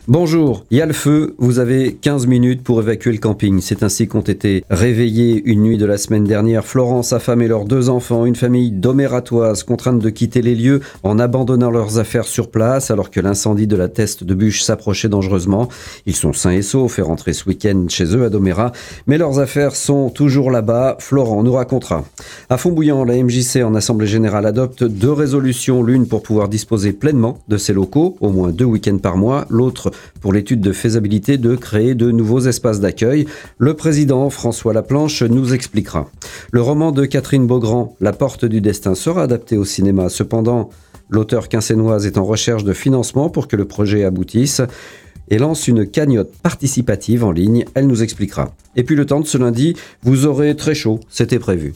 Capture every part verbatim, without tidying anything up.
Bonjour, il y a le feu, vous avez quinze minutes pour évacuer le camping. C'est ainsi qu'ont été réveillés une nuit de la semaine dernière Florent, sa femme et leurs deux enfants, une famille d'Omératoise contrainte de quitter les lieux en abandonnant leurs affaires sur place alors que l'incendie de la Teste de Bûche s'approchait dangereusement. Ils sont sains et saufs et rentrés ce week-end chez eux à Domérat, mais leurs affaires sont toujours là-bas. Florent nous racontera. À Fontbouillant, la M J C en Assemblée Générale adopte deux résolutions, l'une pour pouvoir disposer pleinement de ses locaux, au moins deux week-ends par mois, l'autre pour l'étude de faisabilité de créer de nouveaux espaces d'accueil. Le président François Laplanche nous expliquera. Le roman de Catherine Beaugrand, La Porte du Destin, sera adapté au cinéma. Cependant, l'auteure quincénoise est en recherche de financement pour que le projet aboutisse et lance une cagnotte participative en ligne. Elle nous expliquera. Et puis le temps de ce lundi, vous aurez très chaud, c'était prévu.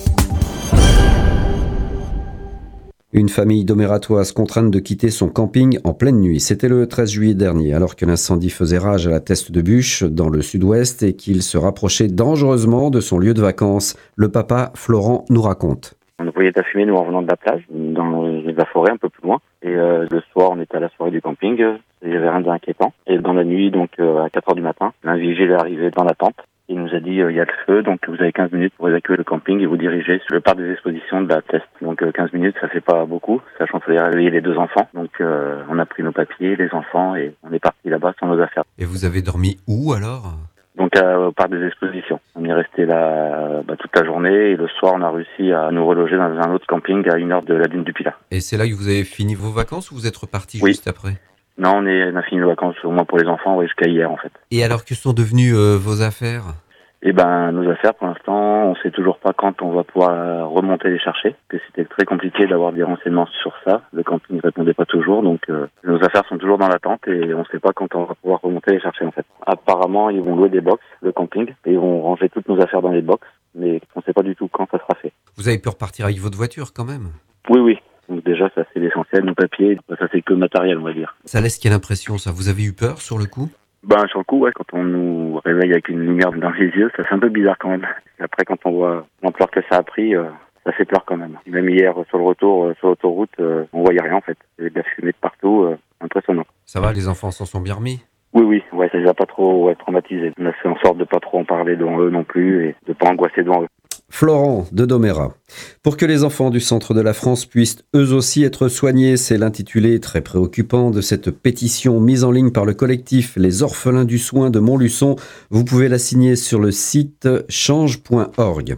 Une famille d'Omératoise contrainte de quitter son camping en pleine nuit. C'était le treize juillet dernier, alors que l'incendie faisait rage à la Teste de Bûche, dans le sud-ouest, et qu'il se rapprochait dangereusement de son lieu de vacances. Le papa, Florent, nous raconte. On voyait de la fumée, nous, en venant de la plage, dans la forêt, un peu plus loin. Et euh, le soir, on était à la soirée du camping. Il n'y avait rien d'inquiétant. Et dans la nuit, donc euh, à quatre heures du matin, un vigile est arrivé dans la tente. Il nous a dit, euh, il y a le feu, donc vous avez quinze minutes pour évacuer le camping et vous diriger sur le parc des expositions de la Teste. Donc euh, quinze minutes, ça fait pas beaucoup, sachant qu'il fallait réveiller les deux enfants. Donc euh, on a pris nos papiers, les enfants, et on est parti là-bas sans nos affaires. Et vous avez dormi où alors ? Donc euh, au parc des expositions. On est resté là bah, toute la journée et le soir, on a réussi à nous reloger dans un autre camping à une heure de la dune du Pilat. Et c'est là que vous avez fini vos vacances ou vous êtes reparti oui. juste après ? Non, on, est, on a fini nos vacances, au moins pour les enfants, ouais, jusqu'à hier en fait. Et alors, que sont devenues euh, vos affaires ? Eh ben, nos affaires, pour l'instant, on sait toujours pas quand on va pouvoir remonter les chercher, que c'était très compliqué d'avoir des renseignements sur ça. Le camping ne répondait pas toujours, donc euh, nos affaires sont toujours dans l'attente et on sait pas quand on va pouvoir remonter les chercher en fait. Apparemment, ils vont louer des box, le camping, et ils vont ranger toutes nos affaires dans les box, mais on sait pas du tout quand ça sera fait. Vous avez pu repartir avec votre voiture quand même ? Oui, oui. Donc déjà, ça c'est l'essentiel, nos papiers, ça c'est que matériel, on va dire. Ça laisse quelle impression ça ? Vous avez eu peur sur le coup ? Ben sur le coup, ouais, quand on nous réveille avec une lumière dans les yeux, ça fait un peu bizarre quand même. Et après, quand on voit l'ampleur que ça a pris, euh, ça fait peur quand même. Même hier, sur le retour, euh, sur l'autoroute, euh, on voyait rien en fait. Il y avait de la fumée de partout, euh, impressionnant. Ça va, les enfants s'en sont bien remis ? Oui, oui, ouais, ça les a pas trop ouais, traumatisés. On a fait en sorte de pas trop en parler devant eux non plus et de pas angoisser devant eux. Florent de Domérat. Pour que les enfants du centre de la France puissent eux aussi être soignés, c'est l'intitulé très préoccupant de cette pétition mise en ligne par le collectif Les Orphelins du Soin de Montluçon. Vous pouvez la signer sur le site change point org.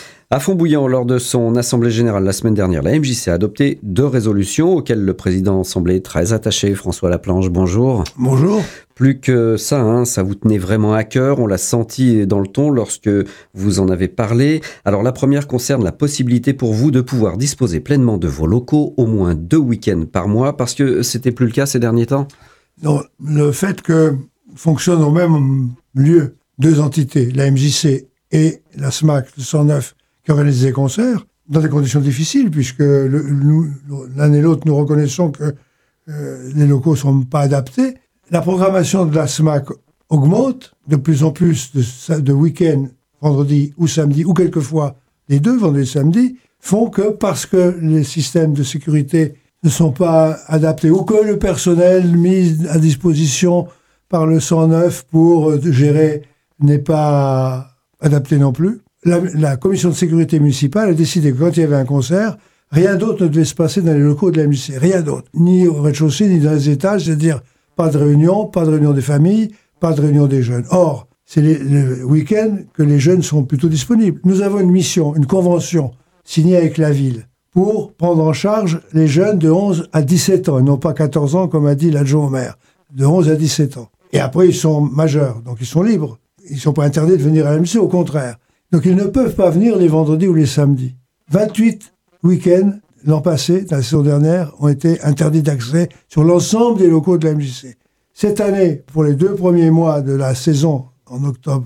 À Fontbouillant, lors de son assemblée générale la semaine dernière, la M J C a adopté deux résolutions auxquelles le président semblait très attaché. François Laplanche, bonjour. Bonjour. Plus que ça, hein, ça vous tenait vraiment à cœur. On l'a senti dans le ton lorsque vous en avez parlé. Alors la première concerne la possibilité pour vous de pouvoir disposer pleinement de vos locaux au moins deux week-ends par mois, parce que c'était plus le cas ces derniers temps. Non, le fait que fonctionnent au même lieu deux entités, la M J C et la S M A C, le cent neuf, qui organise des concerts, dans des conditions difficiles, puisque le, nous, l'un et l'autre, nous reconnaissons que euh, les locaux ne sont pas adaptés. La programmation de la S M A C augmente, de plus en plus de, de week-ends, vendredi ou samedi, ou quelquefois les deux, vendredi et samedi, font que parce que les systèmes de sécurité ne sont pas adaptés, ou que le personnel mis à disposition par le cent neuf pour gérer n'est pas adapté non plus, La, la commission de sécurité municipale a décidé que quand il y avait un concert, rien d'autre ne devait se passer dans les locaux de la M J C. Rien d'autre. Ni au rez-de-chaussée, ni dans les étages. C'est-à-dire, pas de réunion, pas de réunion des familles, pas de réunion des jeunes. Or, c'est les, le week-end que les jeunes sont plutôt disponibles. Nous avons une mission, une convention signée avec la ville pour prendre en charge les jeunes de onze à dix-sept ans, et non pas quatorze ans, comme a dit l'adjoint au maire. De onze à dix-sept ans. Et après, ils sont majeurs, donc ils sont libres. Ils ne sont pas interdits de venir à la M J C, au contraire. Donc ils ne peuvent pas venir les vendredis ou les samedis. vingt-huit week-ends l'an passé, dans la saison dernière, ont été interdits d'accès sur l'ensemble des locaux de la M J C. Cette année, pour les deux premiers mois de la saison, en octobre,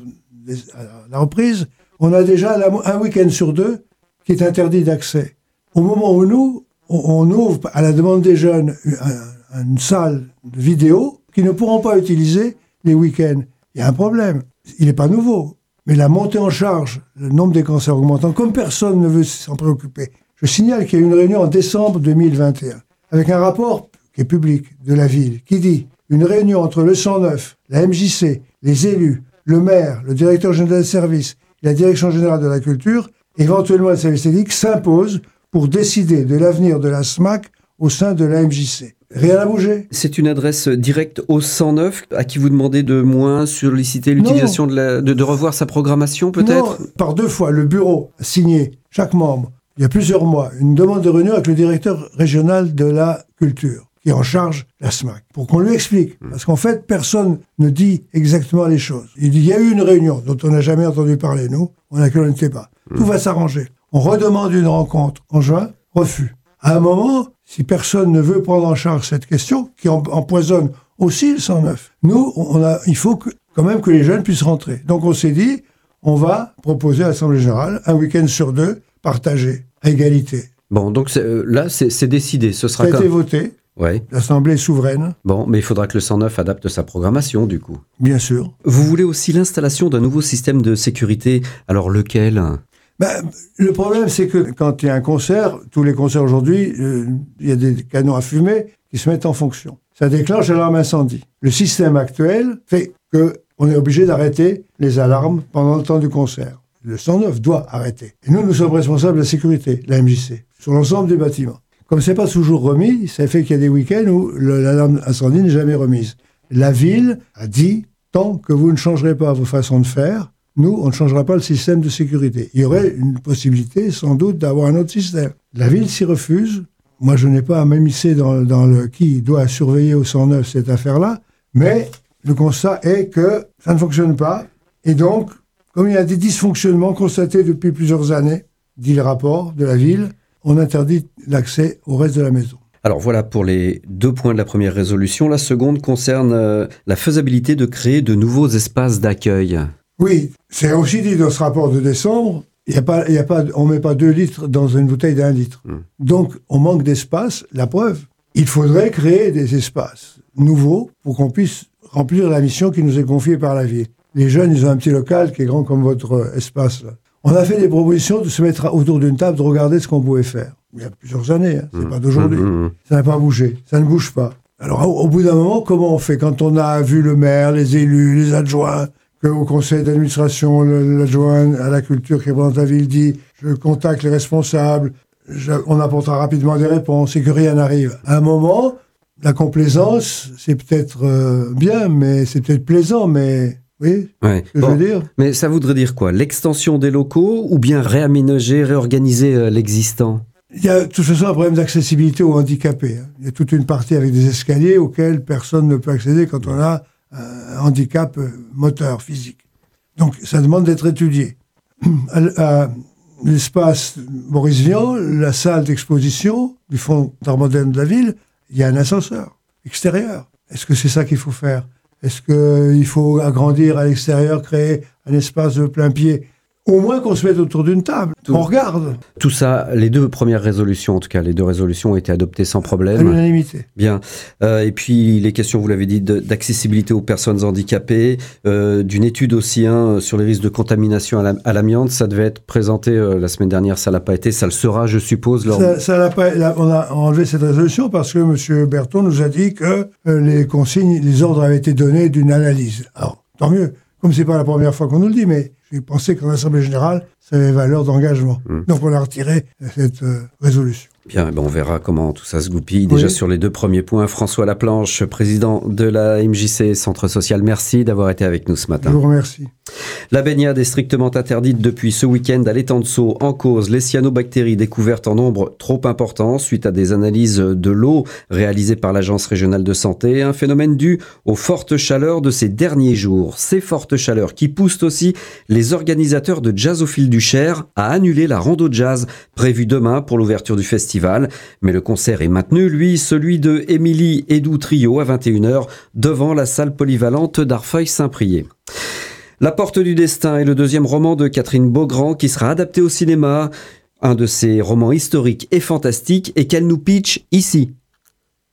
à la reprise, on a déjà un week-end sur deux qui est interdit d'accès. Au moment où nous, on ouvre à la demande des jeunes une salle de vidéo qui ne pourront pas utiliser les week-ends. Il y a un problème. Il n'est pas nouveau. Mais la montée en charge, le nombre des cancers augmentant, comme personne ne veut s'en préoccuper. Je signale qu'il y a eu une réunion en décembre deux mille vingt et un, avec un rapport qui est public de la ville, qui dit une réunion entre le cent neuf, la M J C, les élus, le maire, le directeur général des services et la direction générale de la culture, éventuellement le service technique, s'impose pour décider de l'avenir de la S M A C au sein de la M J C. Rien n'a bougé. C'est une adresse directe au cent neuf à qui vous demandez de moins solliciter l'utilisation de, la, de, de revoir sa programmation peut-être ? Non, par deux fois, le bureau a signé, chaque membre, il y a plusieurs mois, une demande de réunion avec le directeur régional de la culture, qui est en charge de la S M A C, pour qu'on lui explique. Parce qu'en fait, personne ne dit exactement les choses. Il dit, il y a eu une réunion dont on n'a jamais entendu parler, nous, on n'a laquelle on n'était pas. Tout va s'arranger. On redemande une rencontre en juin, refus. À un moment, si personne ne veut prendre en charge cette question, qui empoisonne aussi le cent neuf, nous, on a, il faut que, quand même que les jeunes puissent rentrer. Donc on s'est dit, on va proposer à l'Assemblée générale un week-end sur deux, partagé, à égalité. Bon, donc c'est, euh, là, c'est, c'est décidé. Ce sera Ça a été comme... voté. Ouais. L'Assemblée est souveraine. Bon, mais il faudra que le cent neuf adapte sa programmation, du coup. Bien sûr. Vous voulez aussi l'installation d'un nouveau système de sécurité. Alors, lequel ? Ben, le problème, c'est que quand il y a un concert, tous les concerts aujourd'hui, euh, il y a des canons à fumée qui se mettent en fonction. Ça déclenche l'alarme incendie. Le système actuel fait qu'on est obligé d'arrêter les alarmes pendant le temps du concert. Le cent neuf doit arrêter. Et nous, nous sommes responsables de la sécurité, la M J C, sur l'ensemble du bâtiment. Comme c'est pas toujours remis, ça fait qu'il y a des week-ends où le, l'alarme incendie n'est jamais remise. La ville a dit, tant que vous ne changerez pas vos façons de faire, nous, on ne changera pas le système de sécurité. Il y aurait une possibilité, sans doute, d'avoir un autre système. La ville s'y refuse. Moi, je n'ai pas à m'immiscer dans, dans le qui doit surveiller au cent neuf cette affaire-là, mais le constat est que ça ne fonctionne pas. Et donc, comme il y a des dysfonctionnements constatés depuis plusieurs années, dit le rapport de la ville, on interdit l'accès au reste de la maison. Alors voilà pour les deux points de la première résolution. La seconde concerne euh, la faisabilité de créer de nouveaux espaces d'accueil. Oui, c'est aussi dit dans ce rapport de décembre, il y a pas, il y a pas, on ne met pas deux litres dans une bouteille d'un litre. Mmh. Donc, on manque d'espace. La preuve, il faudrait créer des espaces nouveaux pour qu'on puisse remplir la mission qui nous est confiée par la ville. Les jeunes, ils ont un petit local qui est grand comme votre espace, là. On a fait des propositions de se mettre autour d'une table, de regarder ce qu'on pouvait faire. Il y a plusieurs années, hein, c'est mmh. pas d'aujourd'hui. Mmh. Ça n'a pas bougé, ça ne bouge pas. Alors, au, au bout d'un moment, comment on fait ? Quand on a vu le maire, les élus, les adjoints, qu'au conseil d'administration, l'adjoint à la culture qui représente la ville dit « je contacte les responsables, je, on apportera rapidement des réponses » et que rien n'arrive. À un moment, la complaisance, c'est peut-être euh, bien, mais c'est peut-être plaisant, mais... Oui, ouais. ce que bon, je veux dire. Mais ça voudrait dire quoi ? L'extension des locaux ou bien réaménager, réorganiser euh, l'existant ? Il y a de toute façon un problème d'accessibilité aux handicapés. Hein. Il y a toute une partie avec des escaliers auxquels personne ne peut accéder quand on a un handicap moteur, physique. Donc ça demande d'être étudié. À, à l'espace Maurice Vian, la salle d'exposition du Fonds d'art moderne de la ville, il y a un ascenseur extérieur. Est-ce que c'est ça qu'il faut faire ? Est-ce qu'il faut agrandir à l'extérieur, créer un espace de plein pied ? Au moins qu'on se mette autour d'une table, tout, on regarde. Tout ça, les deux premières résolutions, en tout cas, les deux résolutions ont été adoptées sans problème. À l'unanimité. Bien. Euh, et puis, les questions, vous l'avez dit, de, d'accessibilité aux personnes handicapées, euh, d'une étude aussi hein, sur les risques de contamination à, la, à l'amiante, ça devait être présenté euh, la semaine dernière, ça ne l'a pas été, ça le sera, je suppose. Lors... Ça, ça l'a pas, là, on a enlevé cette résolution parce que M. Berton nous a dit que euh, les consignes, les ordres avaient été donnés d'une analyse. Alors, tant mieux. Comme c'est pas la première fois qu'on nous le dit, mais j'ai pensé qu'en Assemblée générale, ça avait valeur d'engagement. Mmh. Donc on a retiré cette euh, résolution. Bien, ben on verra comment tout ça se goupille. Déjà oui. Sur les deux premiers points, François Laplanche, président de la M J C, Centre Social, merci d'avoir été avec nous ce matin. Je vous remercie. La baignade est strictement interdite depuis ce week-end à l'étang de Sceaux. En cause, les cyanobactéries découvertes en nombre trop important suite à des analyses de l'eau réalisées par l'Agence régionale de santé. Un phénomène dû aux fortes chaleurs de ces derniers jours. Ces fortes chaleurs qui poussent aussi les organisateurs de Jazz au fil du Cher à annuler la rando jazz prévue demain pour l'ouverture du festival. Mais le concert est maintenu, lui, celui de Émilie Edoux Trio à vingt et une heures devant la salle polyvalente d'Arfeuil-Saint-Priest. La Porte du Destin est le deuxième roman de Catherine Beaugrand qui sera adapté au cinéma. Un de ses romans historiques et fantastiques et qu'elle nous pitch ici.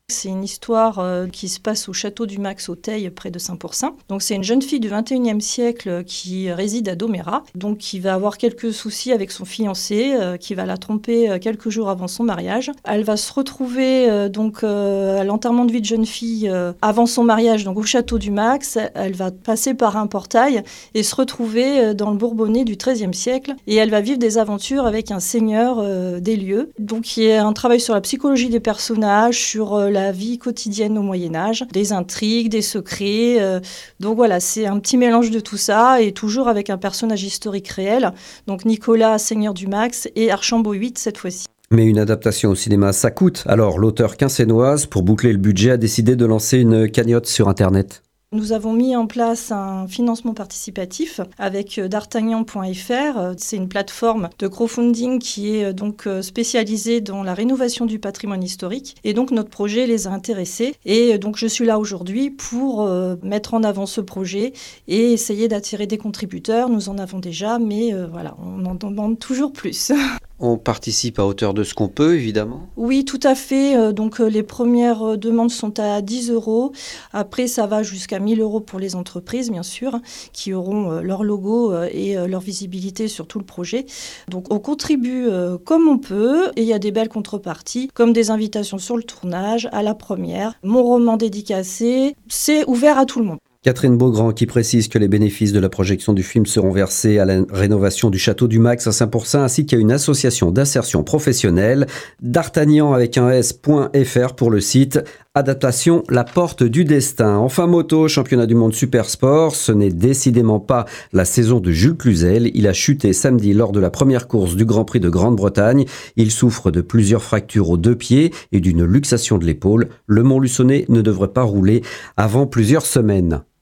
C'est une histoire euh, qui se passe au château du Max au Teil, près de Saint-Pourçain. Donc c'est une jeune fille du vingt et unième siècle qui réside à Domérat, donc qui va avoir quelques soucis avec son fiancé, euh, qui va la tromper euh, quelques jours avant son mariage. Elle va se retrouver euh, donc euh, à l'enterrement de vie de jeune fille euh, avant son mariage, donc au château du Max. Elle va passer par un portail et se retrouver euh, dans le Bourbonnais du treizième siècle, et elle va vivre des aventures avec un seigneur euh, des lieux. Donc il y a un travail sur la psychologie des personnages, sur euh, la la vie quotidienne au Moyen-Âge, des intrigues, des secrets. Euh, donc voilà, c'est un petit mélange de tout ça, et toujours avec un personnage historique réel. Donc Nicolas, seigneur du Max, et Archambault huit cette fois-ci. Mais une adaptation au cinéma, ça coûte. Alors l'auteur quincénoise, pour boucler le budget, a décidé de lancer une cagnotte sur Internet. Nous avons mis en place un financement participatif avec d'artagnan point f r. C'est une plateforme de crowdfunding qui est donc spécialisée dans la rénovation du patrimoine historique. Et donc notre projet les a intéressés. Et donc je suis là aujourd'hui pour mettre en avant ce projet et essayer d'attirer des contributeurs. Nous en avons déjà, mais voilà, on en demande toujours plus. On participe à hauteur de ce qu'on peut, évidemment. Oui, tout à fait. Donc les premières demandes sont à dix euros. Après, ça va jusqu'à mille euros pour les entreprises, bien sûr, qui auront leur logo et leur visibilité sur tout le projet. Donc on contribue comme on peut, et il y a des belles contreparties, comme des invitations sur le tournage, à la première, mon roman dédicacé. C'est ouvert à tout le monde. Catherine Beaugrand qui précise que les bénéfices de la projection du film seront versés à la rénovation du château du Max à Saint-Pourçain, ainsi qu'à une association d'insertion professionnelle. D'Artagnan avec un S.fr pour le site. Adaptation La Porte du Destin. Enfin moto, championnat du monde super sport. Ce n'est décidément pas la saison de Jules Cluzel. Il a chuté samedi lors de la première course du Grand Prix de Grande-Bretagne. Il souffre de plusieurs fractures aux deux pieds et d'une luxation de l'épaule. Le Montluçonnais ne devrait pas rouler avant plusieurs semaines.